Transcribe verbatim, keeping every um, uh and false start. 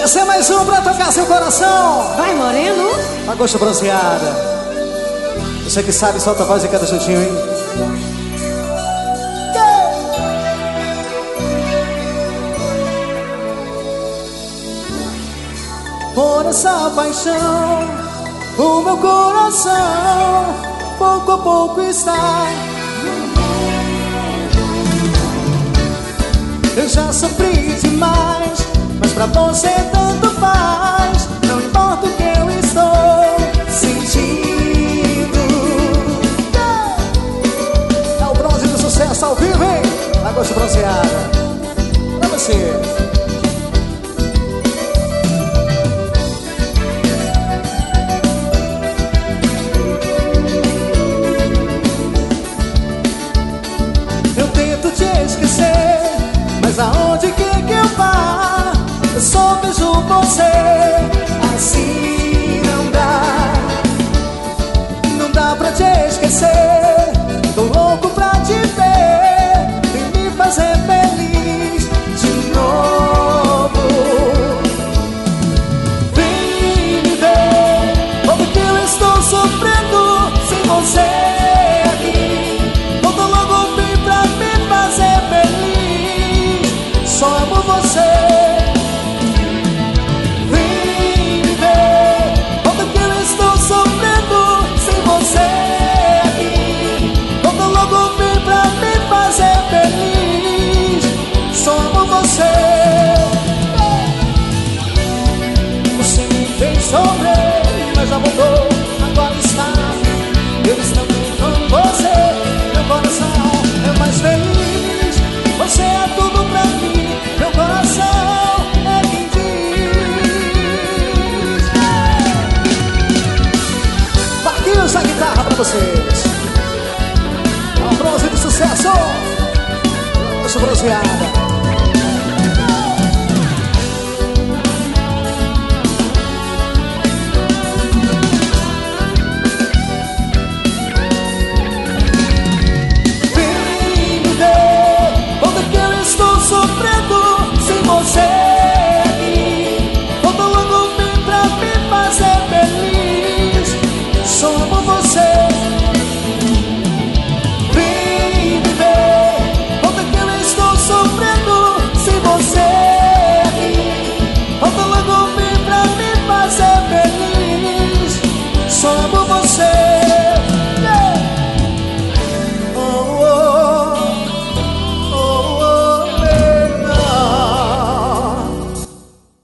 Esse é mais um pra tocar seu coração. Vai, Moreno. Agosto bronzeada. Você que sabe, solta a voz em cada chutinho, hein? Por essa paixão, o meu coração pouco a pouco está. Eu já sofri demais, mas pra você tanto faz. Não importa o que eu estou sentindo. É o bronze do sucesso ao vivo, hein? Agosto bronzeada. Pra você. Eu tento te esquecer, mas aonde quer que eu vá, eu só vejo você. Assim não dá, não dá pra te esquecer. Tô louco pra te ver e me fazer feliz de novo. Vem me ver, como que eu estou sofrendo sem você aqui. Volta logo, vem pra me fazer feliz. Só amo você. Vem me ver, volta que eu estou sofrendo sem você aqui. Volta logo, vem pra me fazer feliz. Só amo você. Você me fez sofrer, mas já voltou, agora está. Eu estou com você, meu coração é mais feliz. Você é tudo pra mim, meu coração é quem diz. Marquinhos da guitarra pra vocês. É o bronze do sucesso. Agosto bronzeada.